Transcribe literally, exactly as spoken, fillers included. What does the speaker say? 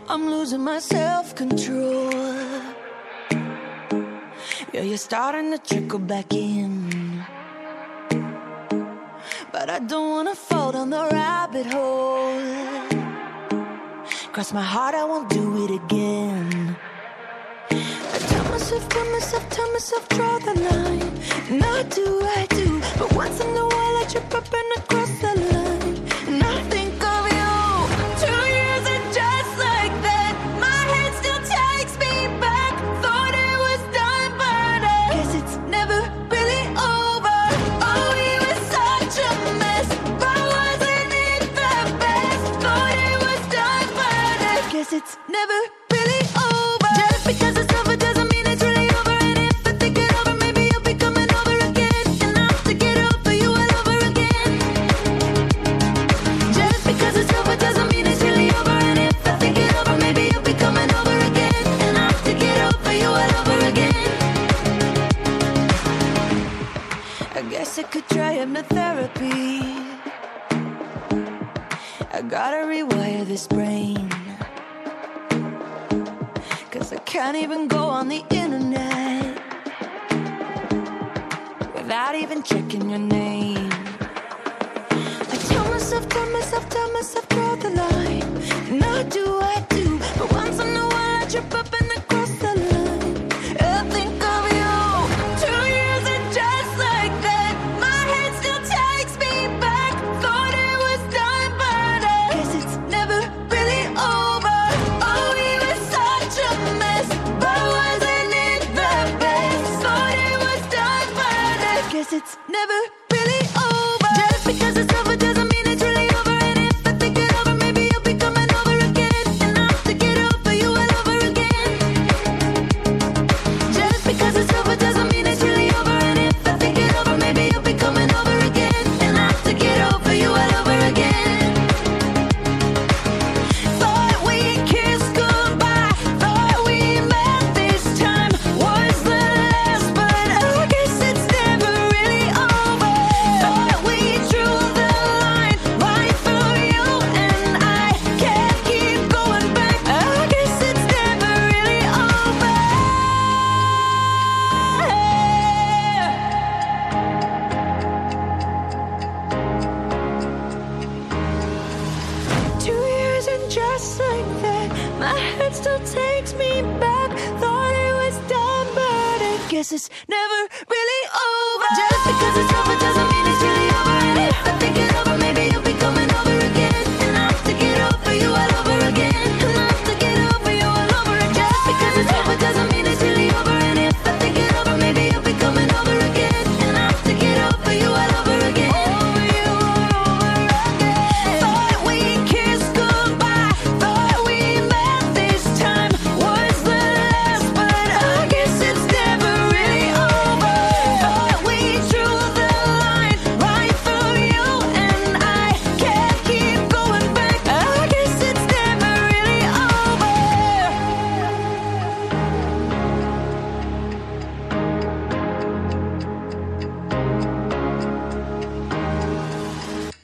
I'm losing my self-control. Yeah, you're starting to trickle back in, but I don't wanna fall down the rabbit hole. Cross my heart, I won't do it again. I tell myself, tell myself, tell myself, draw the line. And I do, I do, but once in a while I trip up and I cross the line. And I think of you. Two years and just like that, my head still takes me back. Thought it was done, but I guess it's never really over. Oh, we were such a mess, but wasn't it the best? Thought it was done, but I guess it's never really over. Just because it's over doesn't mean it's really over. And if I think it over, maybe you'll be coming over again. And I have to get over you all over again. Just because it's over doesn't mean it's really over. And if I think it over, maybe you'll be coming over again. And I have to get over you all over again. I guess I could try hypnotherapy. I gotta rewire this brain, 'cause I can't even go on the internet without even checking your name. I tell myself, tell myself, tell myself, draw the line. And I do, I do, but once in a while I trip up and I cross the line. I think of you. Two years and just like that, my head still takes me back. Thought it was done, but I guess it's never really over. Oh, we were such a mess, but wasn't it the best? Thought it was done, but I guess it's never really over. Just because it's over doesn't mean it's really over. And if I think it over, maybe you'll be coming over again. And I have to get over you all over again. Just because it's over doesn't mean it's really over. And if I think it over, maybe you'll be coming over again. And I have to get over you all over again. Thought we kissed goodbye, thought we met this time was the last, but I guess it's never really over. Thought we drew the line right through you, and I can't keep going back. I guess it's never really over. Two years and just like that, my head still takes me back. Thought it was done, but I guess it's never really over. Just because it's over doesn't mean it's really over. And if I think it